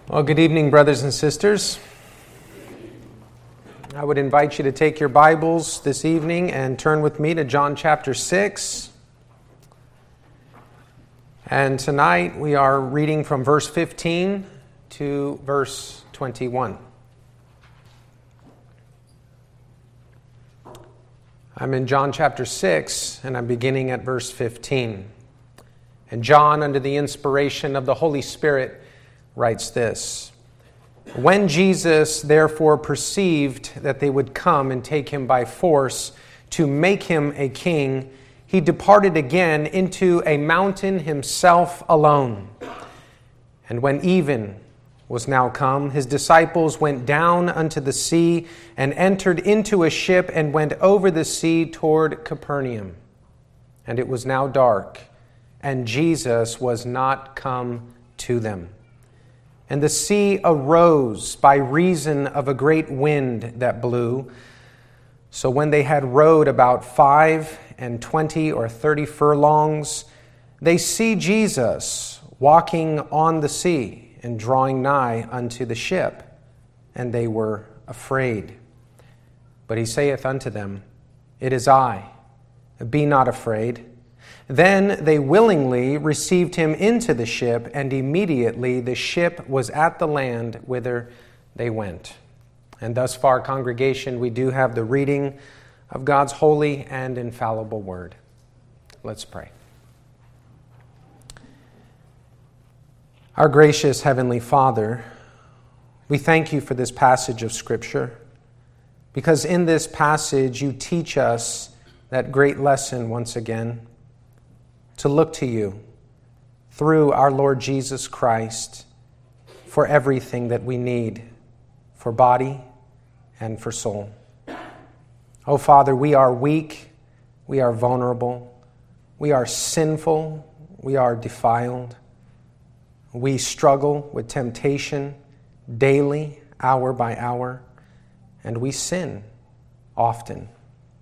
Well, good evening, brothers and sisters. I would invite you to take your Bibles this evening and turn with me to John chapter 6. And tonight we are reading from verse 15 to verse 21. I'm in John chapter 6, and I'm beginning at verse 15. And John, under the inspiration of the Holy Spirit, writes this: When Jesus therefore perceived that they would come and take him by force to make him a king, he departed again into a mountain himself alone. And when even was now come, his disciples went down unto the sea and entered into a ship and went over the sea toward Capernaum. And it was now dark, and Jesus was not come to them. And the sea arose by reason of a great wind that blew. So when they had rowed about 25 or 30 furlongs, they see Jesus walking on the sea and drawing nigh unto the ship, and they were afraid. But he saith unto them, It is I, be not afraid. Then they willingly received him into the ship, and immediately the ship was at the land whither they went. And thus far, congregation, we do have the reading of God's holy and infallible word. Let's pray. Our gracious Heavenly Father, we thank you for this passage of Scripture, because in this passage you teach us that great lesson once again, to look to you through our Lord Jesus Christ for everything that we need for body and for soul. Oh, Father, we are weak, we are vulnerable, we are sinful, we are defiled. We struggle with temptation daily, hour by hour, and we sin often.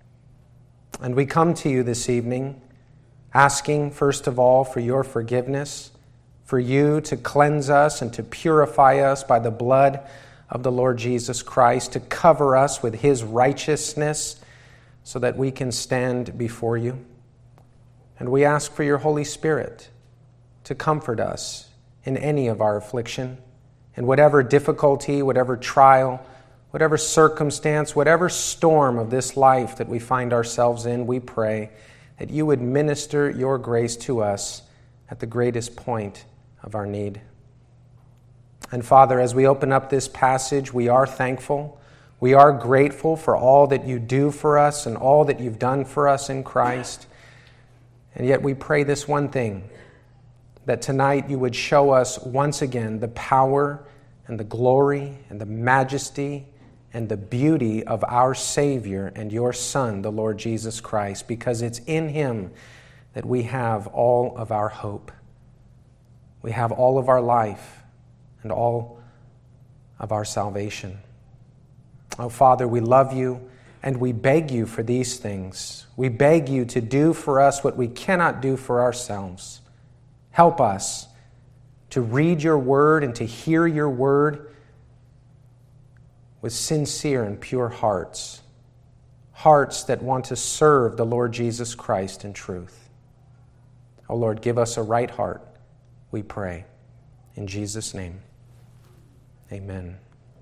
And we come to you this evening asking, first of all, for your forgiveness, for you to cleanse us and to purify us by the blood of the Lord Jesus Christ, to cover us with his righteousness so that we can stand before you. And we ask for your Holy Spirit to comfort us in any of our affliction, in whatever difficulty, whatever trial, whatever circumstance, whatever storm of this life that we find ourselves in. We pray that you would minister your grace to us at the greatest point of our need. And Father, as we open up this passage, we are thankful. We are grateful for all that you do for us and all that you've done for us in Christ. And yet we pray this one thing, that tonight you would show us once again the power and the glory and the majesty and the beauty of our Savior and your Son, the Lord Jesus Christ, because it's in him that we have all of our hope. We have all of our life and all of our salvation. Oh, Father, we love you and we beg you for these things. We beg you to do for us what we cannot do for ourselves. Help us to read your word and to hear your word with sincere and pure hearts, hearts that want to serve the Lord Jesus Christ in truth. Oh Lord, give us a right heart, we pray. In Jesus' name, amen.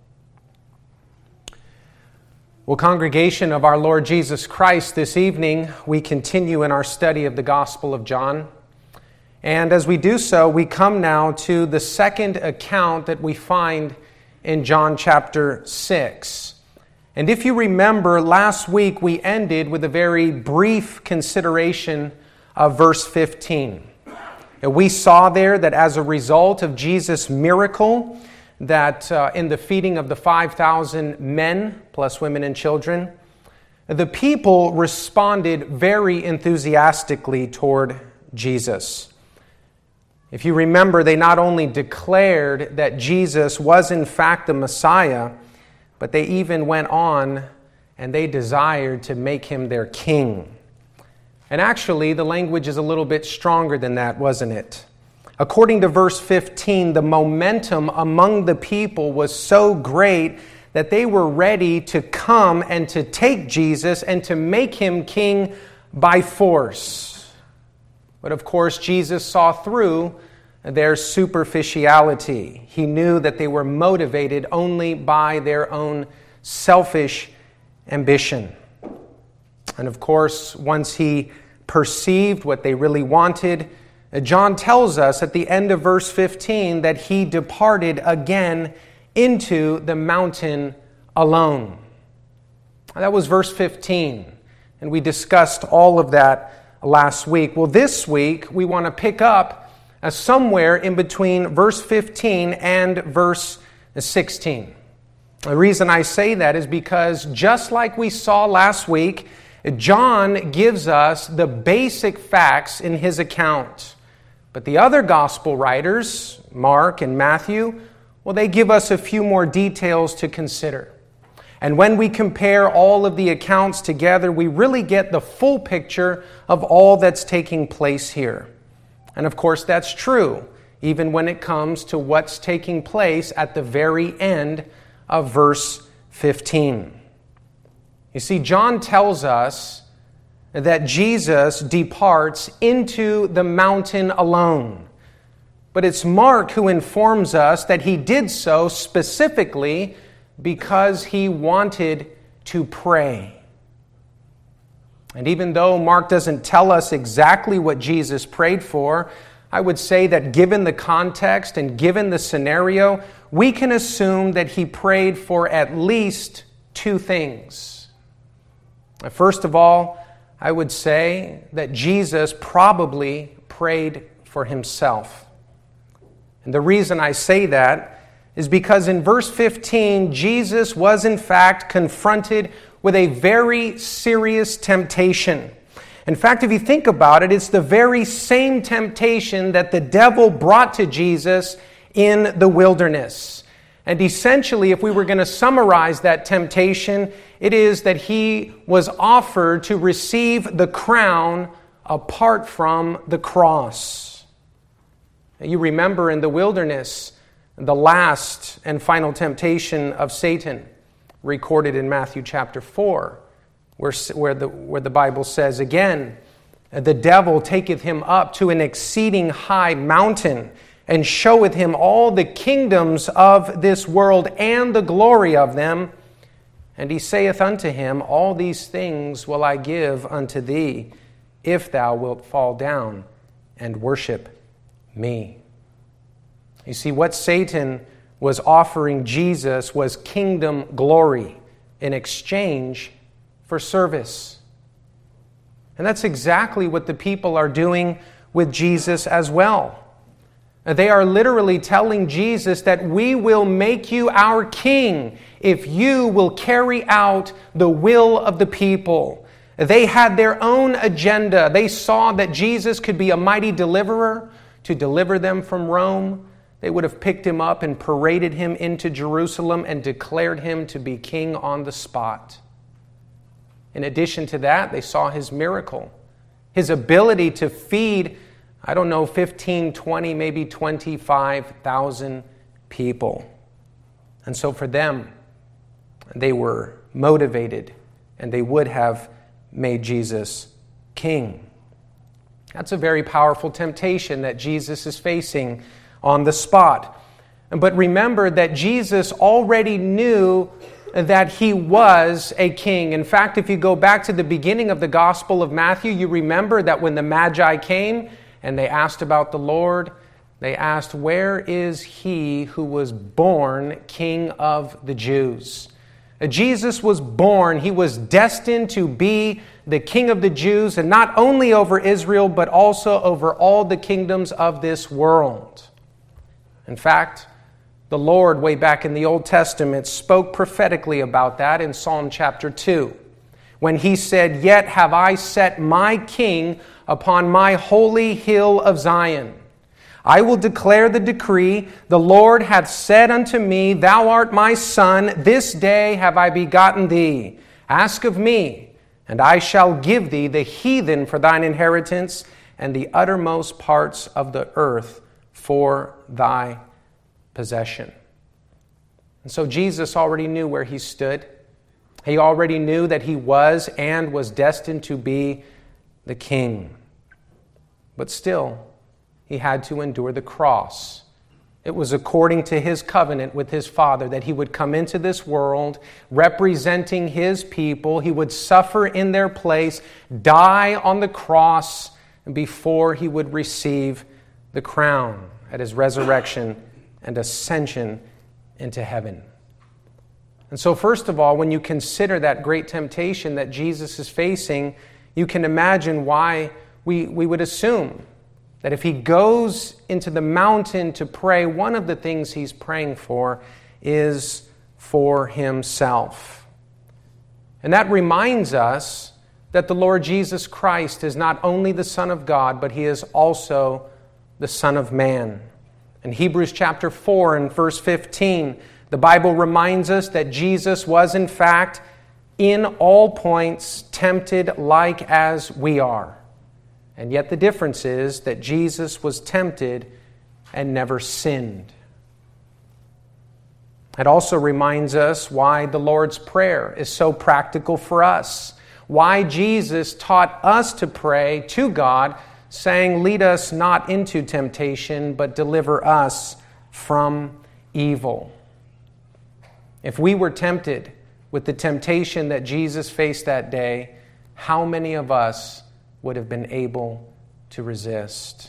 Well, congregation of our Lord Jesus Christ, this evening we continue in our study of the Gospel of John. And as we do so, we come now to the second account that we find in John chapter 6. And if you remember, last week we ended with a very brief consideration of verse 15. And we saw there that as a result of Jesus' miracle, that in the feeding of the 5,000 men, plus women and children, the people responded very enthusiastically toward Jesus. If you remember, they not only declared that Jesus was in fact the Messiah, but they even went on and they desired to make him their king. And actually, the language is a little bit stronger than that, wasn't it? According to verse 15, the momentum among the people was so great that they were ready to come and to take Jesus and to make him king by force. But of course, Jesus saw through their superficiality. He knew that they were motivated only by their own selfish ambition. And of course, once he perceived what they really wanted, John tells us at the end of verse 15 that he departed again into the mountain alone. That was verse 15, and we discussed all of that last week. Well, this week we want to pick up somewhere in between verse 15 and verse 16. The reason I say that is because just like we saw last week, John gives us the basic facts in his account. But the other gospel writers, Mark and Matthew, well, they give us a few more details to consider. And when we compare all of the accounts together, we really get the full picture of all that's taking place here. And of course, that's true, even when it comes to what's taking place at the very end of verse 15. You see, John tells us that Jesus departs into the mountain alone. But it's Mark who informs us that he did so specifically because he wanted to pray. And even though Mark doesn't tell us exactly what Jesus prayed for, I would say that given the context and given the scenario, we can assume that he prayed for at least two things. First of all, I would say that Jesus probably prayed for himself. And the reason I say that is because in verse 15, Jesus was in fact confronted with a very serious temptation. In fact, if you think about it, it's the very same temptation that the devil brought to Jesus in the wilderness. And essentially, if we were going to summarize that temptation, it is that he was offered to receive the crown apart from the cross. You remember in the wilderness, the last and final temptation of Satan, recorded in Matthew chapter 4, where the Bible says again, the devil taketh him up to an exceeding high mountain, and showeth him all the kingdoms of this world and the glory of them. And he saith unto him, all these things will I give unto thee, if thou wilt fall down and worship me. You see, what Satan was offering Jesus was kingdom glory in exchange for service. And that's exactly what the people are doing with Jesus as well. They are literally telling Jesus that we will make you our king if you will carry out the will of the people. They had their own agenda. They saw that Jesus could be a mighty deliverer to deliver them from Rome. They would have picked him up and paraded him into Jerusalem and declared him to be king on the spot. In addition to that, they saw his miracle, his ability to feed 15, 20, maybe 25,000 people. And so for them, they were motivated and they would have made Jesus king. That's a very powerful temptation that Jesus is facing on the spot. But remember that Jesus already knew that he was a king. In fact, if you go back to the beginning of the Gospel of Matthew, you remember that when the Magi came and they asked about the Lord, they asked, where is he who was born King of the Jews? Jesus was born, he was destined to be the King of the Jews, and not only over Israel, but also over all the kingdoms of this world. In fact, the Lord, way back in the Old Testament, spoke prophetically about that in Psalm chapter 2, when he said, yet have I set my king upon my holy hill of Zion. I will declare the decree, the Lord hath said unto me, thou art my son, this day have I begotten thee. Ask of me, and I shall give thee the heathen for thine inheritance, and the uttermost parts of the earth for thy possession. And so Jesus already knew where he stood. He already knew that he was and was destined to be the king. But still, he had to endure the cross. It was according to his covenant with his Father that he would come into this world representing his people. He would suffer in their place, die on the cross before he would receive the crown at his resurrection and ascension into heaven. And so first of all, when you consider that great temptation that Jesus is facing, you can imagine why we would assume that if he goes into the mountain to pray, one of the things he's praying for is for himself. And that reminds us that the Lord Jesus Christ is not only the Son of God, but he is also the Son of Man. In Hebrews chapter 4 and verse 15, the Bible reminds us that Jesus was in fact in all points tempted like as we are. And yet the difference is that Jesus was tempted and never sinned. It also reminds us why the Lord's Prayer is so practical for us. Why Jesus taught us to pray to God, saying, "Lead us not into temptation, but deliver us from evil." If we were tempted with the temptation that Jesus faced that day, how many of us would have been able to resist?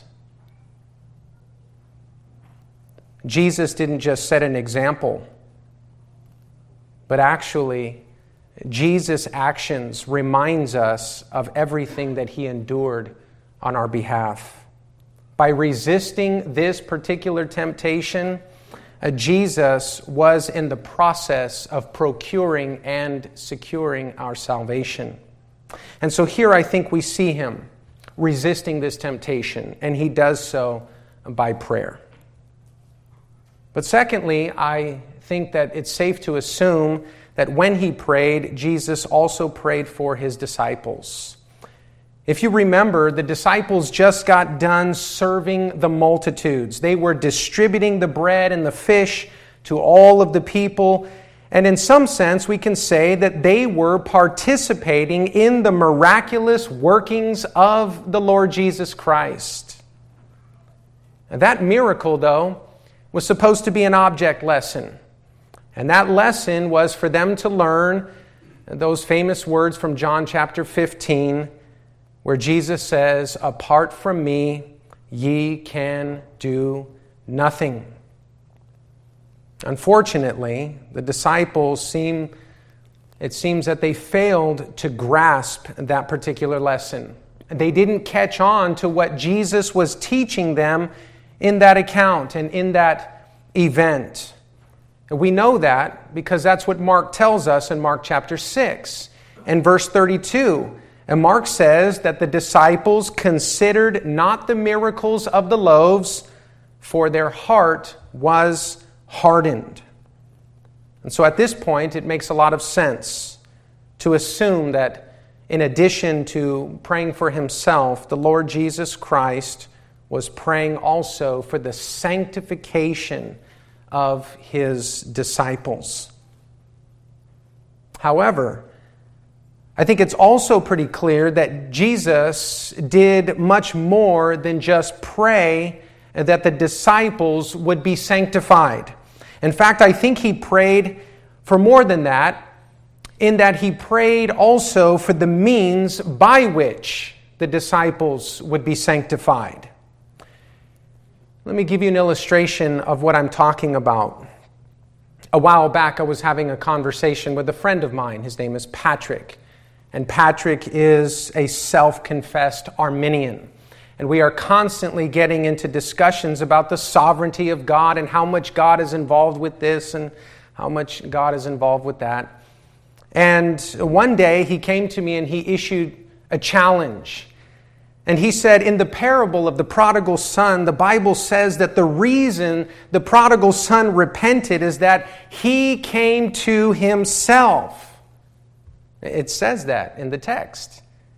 Jesus didn't just set an example, but actually, Jesus' actions reminds us of everything that he endured on our behalf. By resisting this particular temptation, Jesus was in the process of procuring and securing our salvation. And so here I think we see him resisting this temptation, and he does so by prayer. But secondly, I think that it's safe to assume that when he prayed, Jesus also prayed for his disciples. If you remember, the disciples just got done serving the multitudes. They were distributing the bread and the fish to all of the people. And in some sense, we can say that they were participating in the miraculous workings of the Lord Jesus Christ. And that miracle, though, was supposed to be an object lesson. And that lesson was for them to learn those famous words from John chapter 15, where Jesus says, "Apart from me, ye can do nothing." Unfortunately, the disciples it seems that they failed to grasp that particular lesson. They didn't catch on to what Jesus was teaching them in that account and in that event. And we know that because that's what Mark tells us in Mark chapter 6 and verse 32. And Mark says that the disciples considered not the miracles of the loaves, for their heart was hardened. And so at this point, it makes a lot of sense to assume that in addition to praying for himself, the Lord Jesus Christ was praying also for the sanctification of his disciples. However, I think it's also pretty clear that Jesus did much more than just pray that the disciples would be sanctified. In fact, I think he prayed for more than that, in that he prayed also for the means by which the disciples would be sanctified. Let me give you an illustration of what I'm talking about. A while back, I was having a conversation with a friend of mine. His name is Patrick. And Patrick is a self-confessed Arminian. And we are constantly getting into discussions about the sovereignty of God and how much God is involved with this and how much God is involved with that. And one day he came to me and he issued a challenge. And he said, in the parable of the prodigal son, the Bible says that the reason the prodigal son repented is that he came to himself. It says that in the text.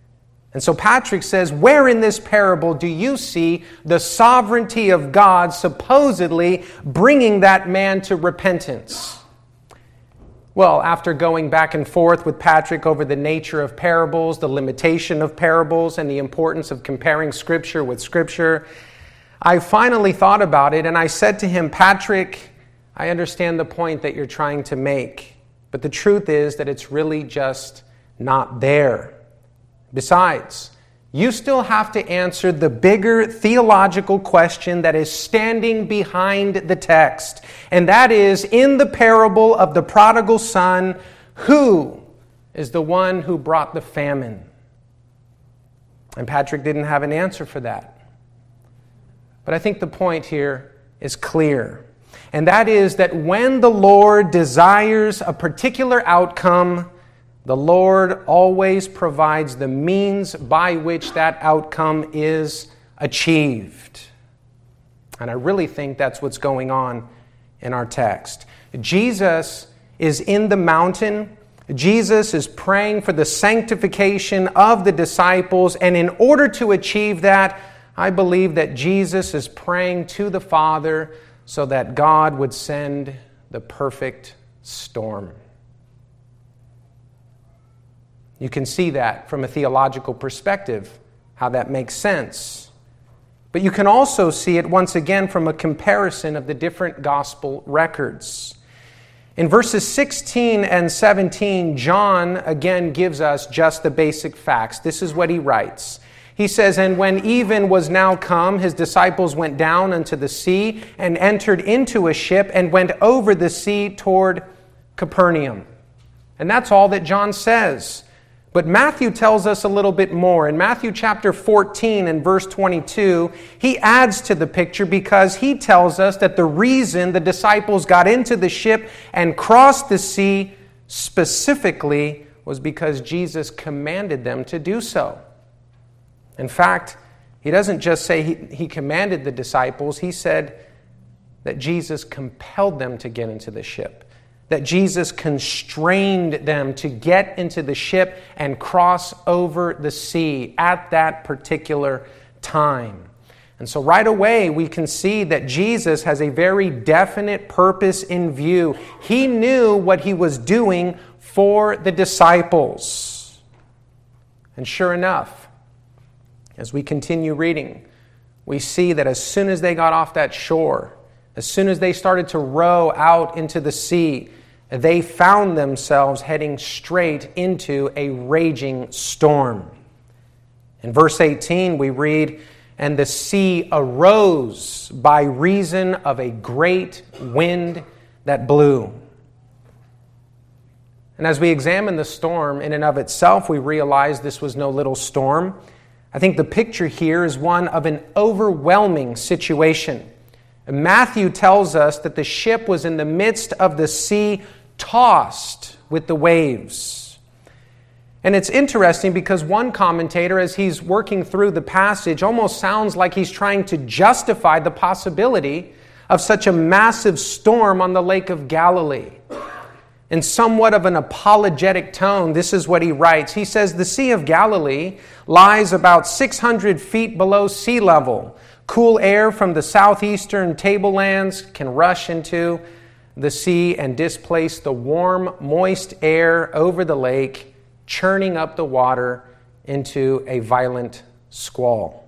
And so Patrick says, where in this parable do you see the sovereignty of God supposedly bringing that man to repentance? Well, after going back and forth with Patrick over the nature of parables, the limitation of parables, and the importance of comparing Scripture with Scripture, I finally thought about it and I said to him, Patrick, I understand the point that you're trying to make, but the truth is that it's really just not there. Besides, you still have to answer the bigger theological question that is standing behind the text. And that is, in the parable of the prodigal son, who is the one who brought the famine? And Patrick didn't have an answer for that. But I think the point here is clear. And that is that when the Lord desires a particular outcome, the Lord always provides the means by which that outcome is achieved. And I really think that's what's going on in our text. Jesus is in the mountain. Jesus is praying for the sanctification of the disciples. And in order to achieve that, I believe that Jesus is praying to the Father so that God would send the perfect storm. You can see that from a theological perspective, how that makes sense. But you can also see it once again from a comparison of the different gospel records. In verses 16 and 17, John again gives us just the basic facts. This is what he writes. He says, "And when even was now come, his disciples went down unto the sea and entered into a ship and went over the sea toward Capernaum." And that's all that John says. But Matthew tells us a little bit more. In Matthew chapter 14 and verse 22, he adds to the picture because he tells us that the reason the disciples got into the ship and crossed the sea specifically was because Jesus commanded them to do so. In fact, he doesn't just say he commanded the disciples. He said that Jesus compelled them to get into the ship. That Jesus constrained them to get into the ship and cross over the sea at that particular time. And so right away we can see that Jesus has a very definite purpose in view. He knew what he was doing for the disciples. And sure enough, as we continue reading, we see that as soon as they got off that shore, as soon as they started to row out into the sea, they found themselves heading straight into a raging storm. In verse 18, we read, "And the sea arose by reason of a great wind that blew." And as we examine the storm in and of itself, we realize this was no little storm. I think the picture here is one of an overwhelming situation. Matthew tells us that the ship was in the midst of the sea, tossed with the waves. And it's interesting because one commentator, as he's working through the passage, almost sounds like he's trying to justify the possibility of such a massive storm on the Lake of Galilee. In somewhat of an apologetic tone, this is what he writes. He says, "The Sea of Galilee lies about 600 feet below sea level. Cool air from the southeastern tablelands can rush into the sea and displace the warm, moist air over the lake, churning up the water into a violent squall."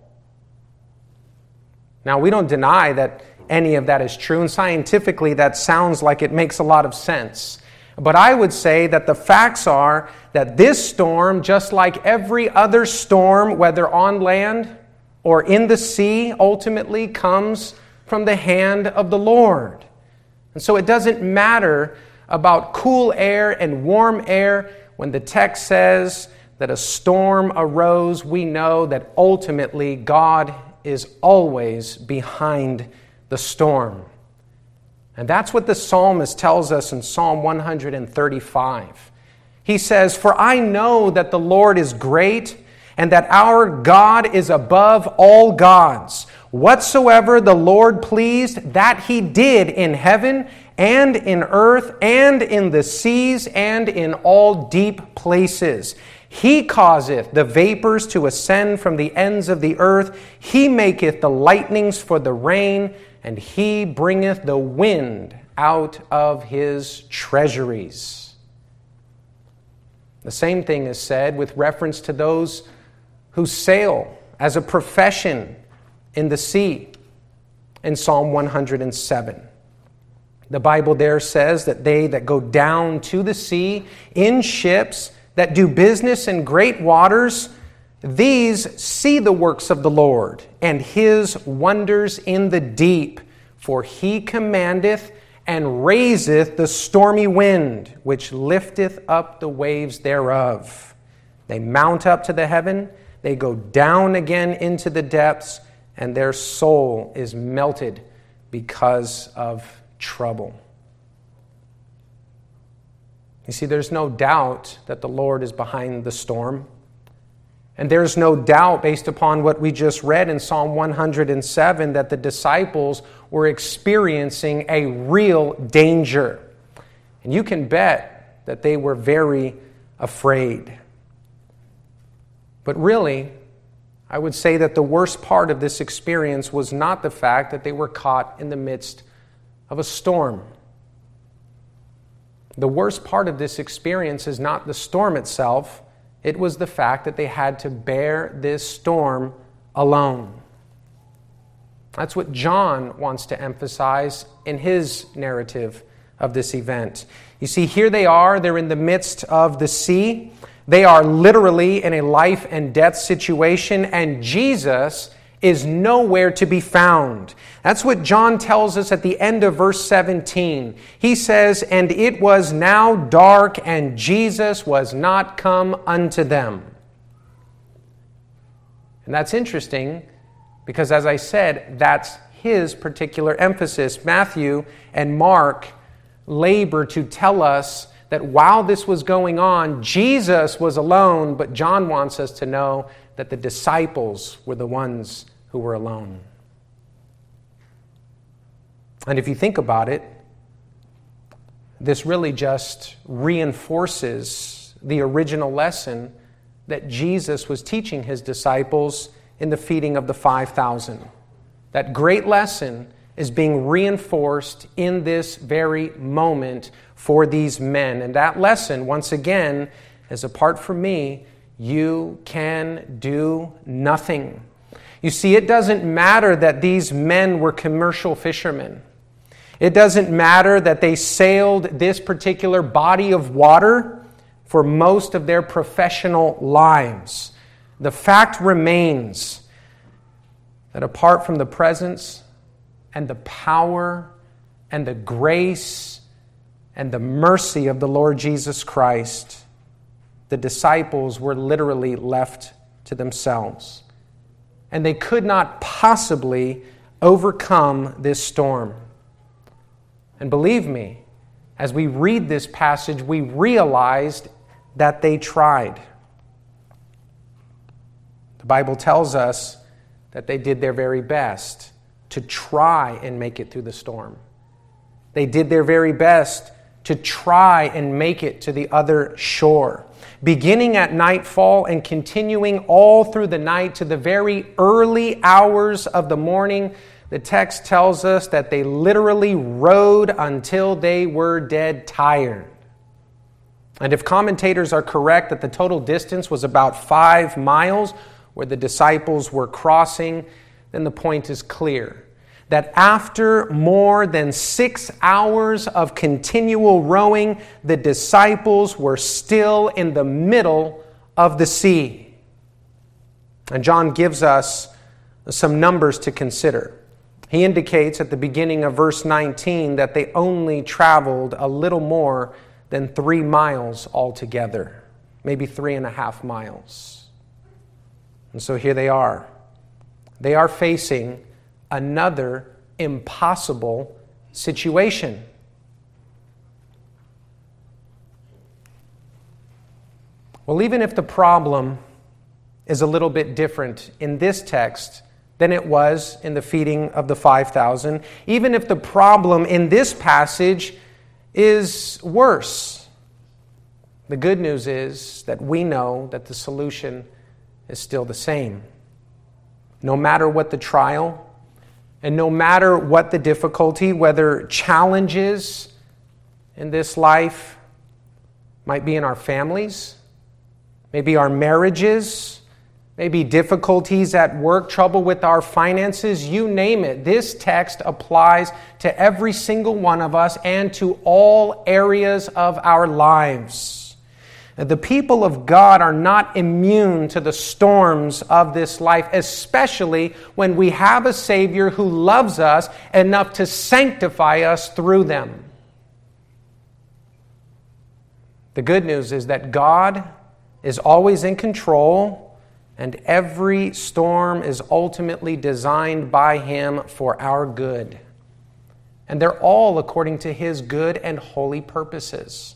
Now, we don't deny that any of that is true, and scientifically that sounds like it makes a lot of sense. But I would say that the facts are that this storm, just like every other storm, whether on land or in the sea, ultimately comes from the hand of the Lord. And so it doesn't matter about cool air and warm air. When the text says that a storm arose, we know that ultimately God is always behind the storm. And that's what the psalmist tells us in Psalm 135. He says, "For I know that the Lord is great, and that our God is above all gods. Whatsoever the Lord pleased, that he did in heaven and in earth and in the seas and in all deep places. He causeth the vapors to ascend from the ends of the earth. He maketh the lightnings for the rain, and he bringeth the wind out of his treasuries. The same thing is said with reference to those who sail as a profession in the sea in Psalm 107. The Bible there says that they that go down to the sea in ships that do business in great waters, these see the works of the Lord and his wonders in the deep. For he commandeth and raiseth the stormy wind, which lifteth up the waves thereof. They mount up to the heaven, they go down again into the depths, and their soul is melted because of trouble. You see, there's no doubt that the Lord is behind the storm. And there's no doubt, based upon what we just read in Psalm 107, that the disciples were experiencing a real danger. And you can bet that they were very afraid. But really, I would say that the worst part of this experience was not the fact that they were caught in the midst of a storm. The worst part of this experience is not the storm itself. It was the fact that they had to bear this storm alone. That's what John wants to emphasize in his narrative of this event. You see, here they are. They're in the midst of the sea. They are literally in a life and death situation, and Jesus is nowhere to be found. That's what John tells us at the end of verse 17. He says, "And it was now dark, and Jesus was not come unto them." And that's interesting because, as I said, that's his particular emphasis. Matthew and Mark labor to tell us that while this was going on, Jesus was alone, but John wants us to know that the disciples were the ones who were alone. And if you think about it, this really just reinforces the original lesson that Jesus was teaching his disciples in the feeding of the 5,000. That great lesson is being reinforced in this very moment for these men. And that lesson, once again, is apart from me, you can do nothing. You see, it doesn't matter that these men were commercial fishermen. It doesn't matter that they sailed this particular body of water for most of their professional lives. The fact remains that apart from the presence and the power and the grace and the mercy of the Lord Jesus Christ, the disciples were literally left to themselves. And they could not possibly overcome this storm. And believe me, as we read this passage, we realized that they tried. The Bible tells us that they did their very best to try and make it through the storm. They did their very best to try and make it to the other shore. Beginning at nightfall and continuing all through the night to the very early hours of the morning, the text tells us that they literally rowed until they were dead tired. And if commentators are correct that the total distance was about 5 miles where the disciples were crossing, then the point is clear. That after more than 6 hours of continual rowing, the disciples were still in the middle of the sea. And John gives us some numbers to consider. He indicates at the beginning of verse 19 that they only traveled a little more than 3 miles altogether, maybe 3.5 miles. And so here they are. They are facing another impossible situation. Well, even if the problem is a little bit different in this text than it was in the feeding of the 5,000, even if the problem in this passage is worse, The good news is that we know that the solution is still the same. No matter what the trial, and no matter what the difficulty, whether challenges in this life might be in our families, maybe our marriages, maybe difficulties at work, trouble with our finances, you name it. This text applies to every single one of us and to all areas of our lives. The people of God are not immune to the storms of this life, especially when we have a Savior who loves us enough to sanctify us through them. The good news is that God is always in control, and every storm is ultimately designed by Him for our good. And they're all according to His good and holy purposes.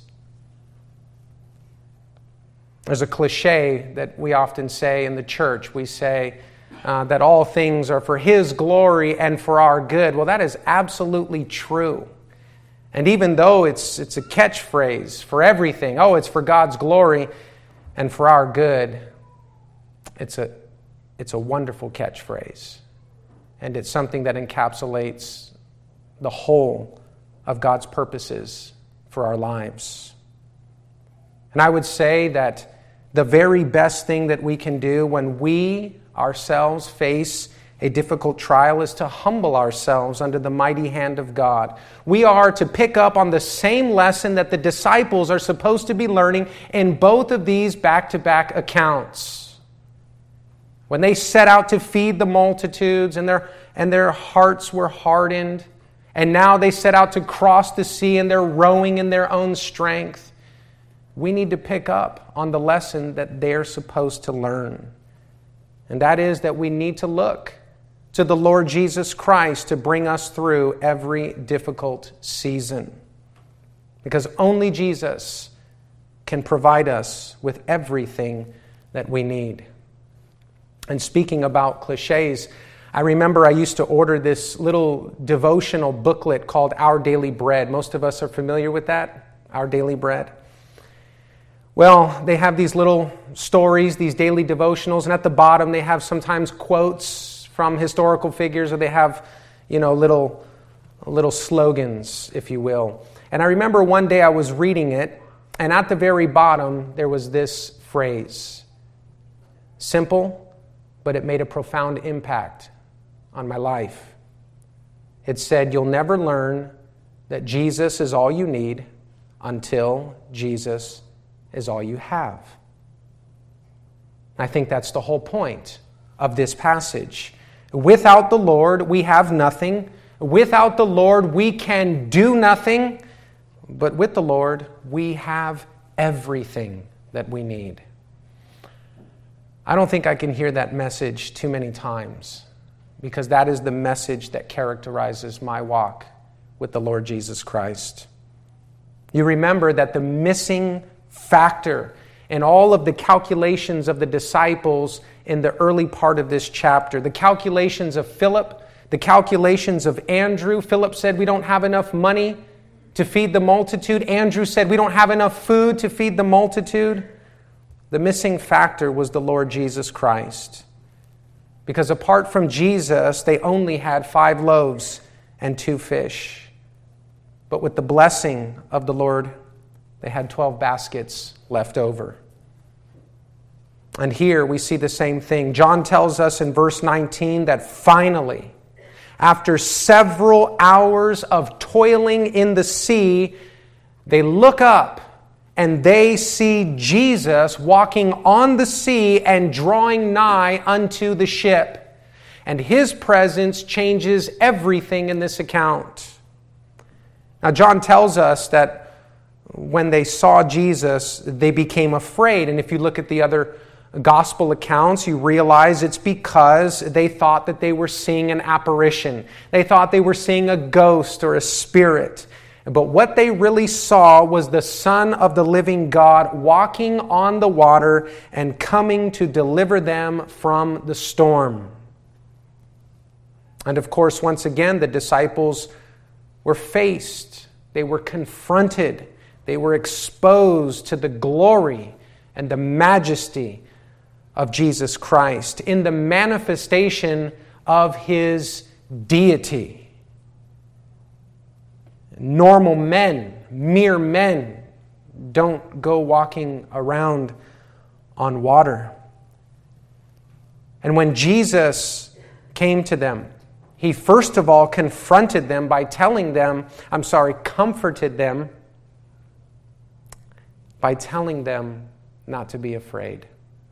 There's a cliche that we often say in the church. We say that all things are for His glory and for our good. Well, that is absolutely true. And even though it's a catchphrase for everything, it's for God's glory and for our good, it's a wonderful catchphrase. And it's something that encapsulates the whole of God's purposes for our lives. And I would say that the very best thing that we can do when we ourselves face a difficult trial is to humble ourselves under the mighty hand of God. We are to pick up on the same lesson that the disciples are supposed to be learning in both of these back-to-back accounts. When they set out to feed the multitudes and their hearts were hardened, and now they set out to cross the sea and they're rowing in their own strength, we need to pick up on the lesson that they're supposed to learn. And that is that we need to look to the Lord Jesus Christ to bring us through every difficult season. Because only Jesus can provide us with everything that we need. And speaking about cliches, I remember I used to order this little devotional booklet called Our Daily Bread. Most of us are familiar with that, Our Daily Bread. Well, they have these little stories, these daily devotionals, and at the bottom they have sometimes quotes from historical figures, or they have, little slogans, if you will. And I remember one day I was reading it, and at the very bottom there was this phrase: simple, but it made a profound impact on my life. It said, "You'll never learn that Jesus is all you need until Jesus is all you have." I think that's the whole point of this passage. Without the Lord, we have nothing. Without the Lord, we can do nothing. But with the Lord, we have everything that we need. I don't think I can hear that message too many times, because that is the message that characterizes my walk with the Lord Jesus Christ. You remember that the missing factor in all of the calculations of the disciples in the early part of this chapter, the calculations of Philip, the calculations of Andrew. Philip said, "We don't have enough money to feed the multitude." Andrew said, "We don't have enough food to feed the multitude." The missing factor was the Lord Jesus Christ. Because apart from Jesus, they only had 5 loaves and 2 fish. But with the blessing of the Lord, they had 12 baskets left over. And here we see the same thing. John tells us in verse 19 that finally, after several hours of toiling in the sea, they look up and they see Jesus walking on the sea and drawing nigh unto the ship. And His presence changes everything in this account. Now, John tells us that when they saw Jesus, they became afraid. And if you look at the other gospel accounts, you realize it's because they thought that they were seeing an apparition. They thought they were seeing a ghost or a spirit. But what they really saw was the Son of the living God walking on the water and coming to deliver them from the storm. And of course, once again, the disciples were faced. They were confronted They were exposed to the glory and the majesty of Jesus Christ in the manifestation of His deity. Normal men, mere men, don't go walking around on water. And when Jesus came to them, He first of all confronted them by comforted them by telling them not to be afraid.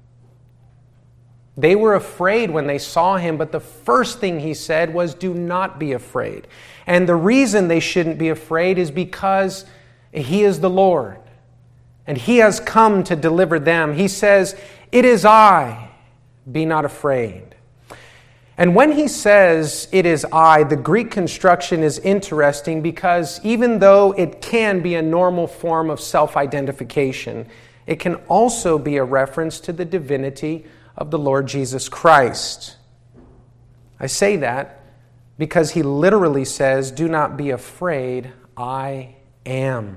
They were afraid when they saw Him, but the first thing He said was, do not be afraid. And the reason they shouldn't be afraid is because He is the Lord, and He has come to deliver them. He says, it is I, be not afraid. And when He says, it is I, the Greek construction is interesting because even though it can be a normal form of self-identification, it can also be a reference to the divinity of the Lord Jesus Christ. I say that because He literally says, do not be afraid, I am.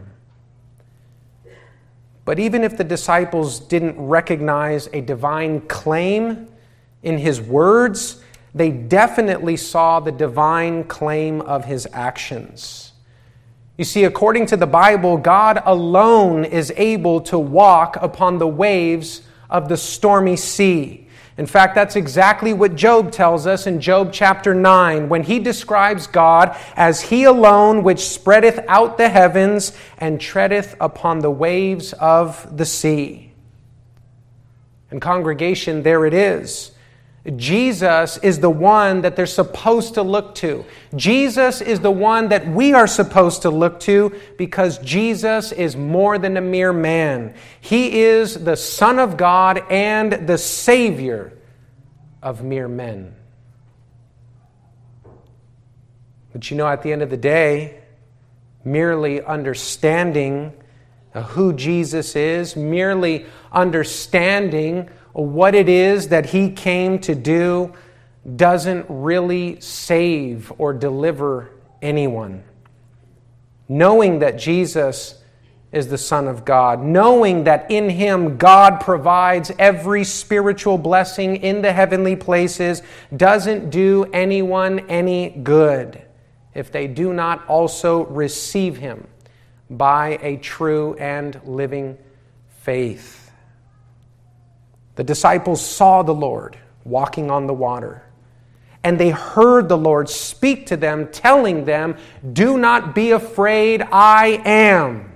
But even if the disciples didn't recognize a divine claim in His words, they definitely saw the divine claim of His actions. You see, according to the Bible, God alone is able to walk upon the waves of the stormy sea. In fact, that's exactly what Job tells us in Job chapter 9, when he describes God as He alone which spreadeth out the heavens and treadeth upon the waves of the sea. And congregation, there it is. Jesus is the one that they're supposed to look to. Jesus is the one that we are supposed to look to because Jesus is more than a mere man. He is the Son of God and the Savior of mere men. But at the end of the day, merely understanding who Jesus is, merely understanding what it is that He came to do doesn't really save or deliver anyone. Knowing that Jesus is the Son of God, knowing that in Him God provides every spiritual blessing in the heavenly places, doesn't do anyone any good if they do not also receive Him by a true and living faith. The disciples saw the Lord walking on the water, and they heard the Lord speak to them, telling them, do not be afraid, I am.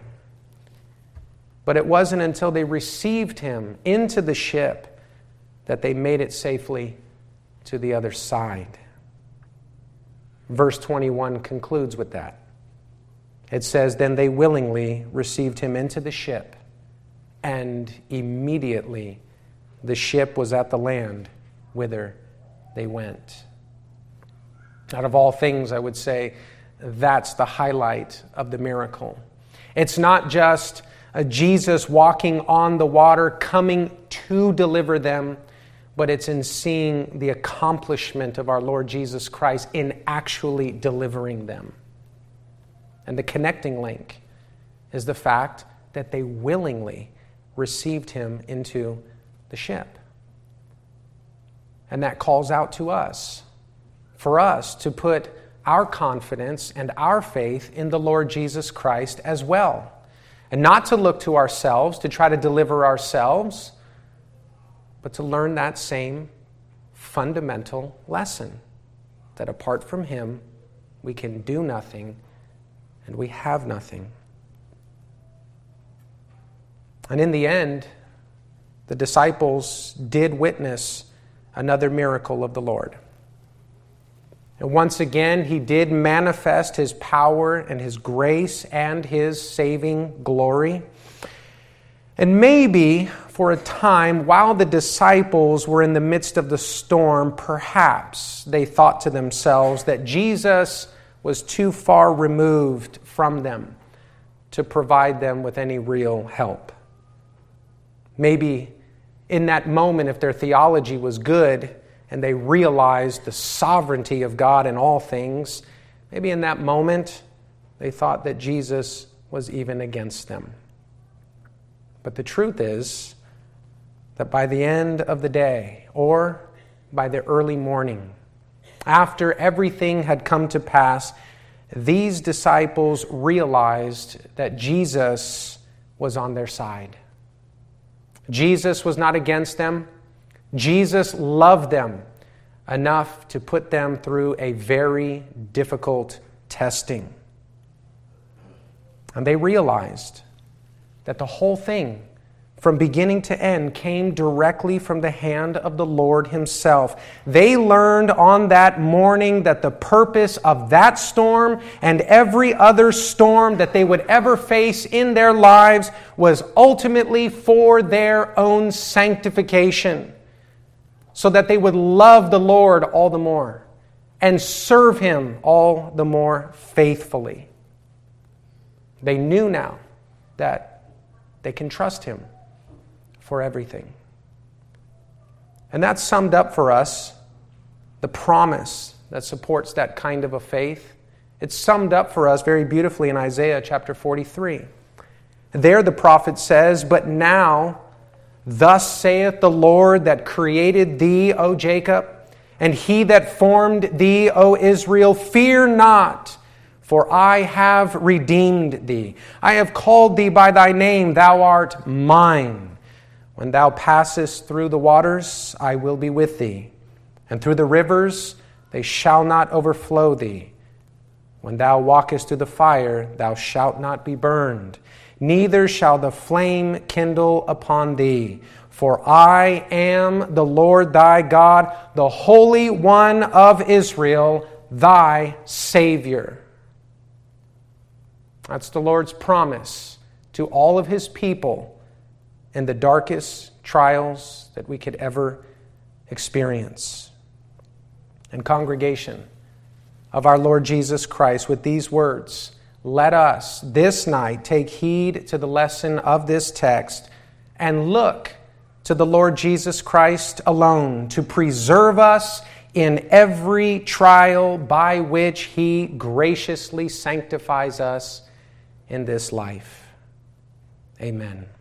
But it wasn't until they received Him into the ship that they made it safely to the other side. Verse 21 concludes with that. It says, then they willingly received Him into the ship, and immediately the ship was at the land whither they went. Out of all things, I would say that's the highlight of the miracle. It's not just Jesus walking on the water, coming to deliver them, but it's in seeing the accomplishment of our Lord Jesus Christ in actually delivering them. And the connecting link is the fact that they willingly received Him into the ship. And that calls out to us, for us to put our confidence and our faith in the Lord Jesus Christ as well. And not to look to ourselves, to try to deliver ourselves, but to learn that same fundamental lesson, that apart from Him, we can do nothing and we have nothing. And in the end, the disciples did witness another miracle of the Lord. And once again, He did manifest His power and His grace and His saving glory. And maybe for a time, while the disciples were in the midst of the storm, perhaps they thought to themselves that Jesus was too far removed from them to provide them with any real help. Maybe in that moment, if their theology was good and they realized the sovereignty of God in all things, maybe in that moment they thought that Jesus was even against them. But the truth is that by the end of the day, or by the early morning, after everything had come to pass, these disciples realized that Jesus was on their side. Jesus was not against them. Jesus loved them enough to put them through a very difficult testing. And they realized that the whole thing, from beginning to end, came directly from the hand of the Lord Himself. They learned on that morning that the purpose of that storm and every other storm that they would ever face in their lives was ultimately for their own sanctification, so that they would love the Lord all the more and serve Him all the more faithfully. They knew now that they can trust Him for everything. And that's summed up for us, the promise that supports that kind of a faith. It's summed up for us very beautifully in Isaiah chapter 43. There the prophet says, "But now, thus saith the Lord that created thee, O Jacob, and He that formed thee, O Israel, fear not, for I have redeemed thee. I have called thee by thy name, thou art mine. When thou passest through the waters, I will be with thee. And through the rivers, they shall not overflow thee. When thou walkest through the fire, thou shalt not be burned. Neither shall the flame kindle upon thee. For I am the Lord thy God, the Holy One of Israel, thy Savior." That's the Lord's promise to all of His people in the darkest trials that we could ever experience. And congregation of our Lord Jesus Christ, with these words, let us this night take heed to the lesson of this text and look to the Lord Jesus Christ alone to preserve us in every trial by which He graciously sanctifies us in this life. Amen.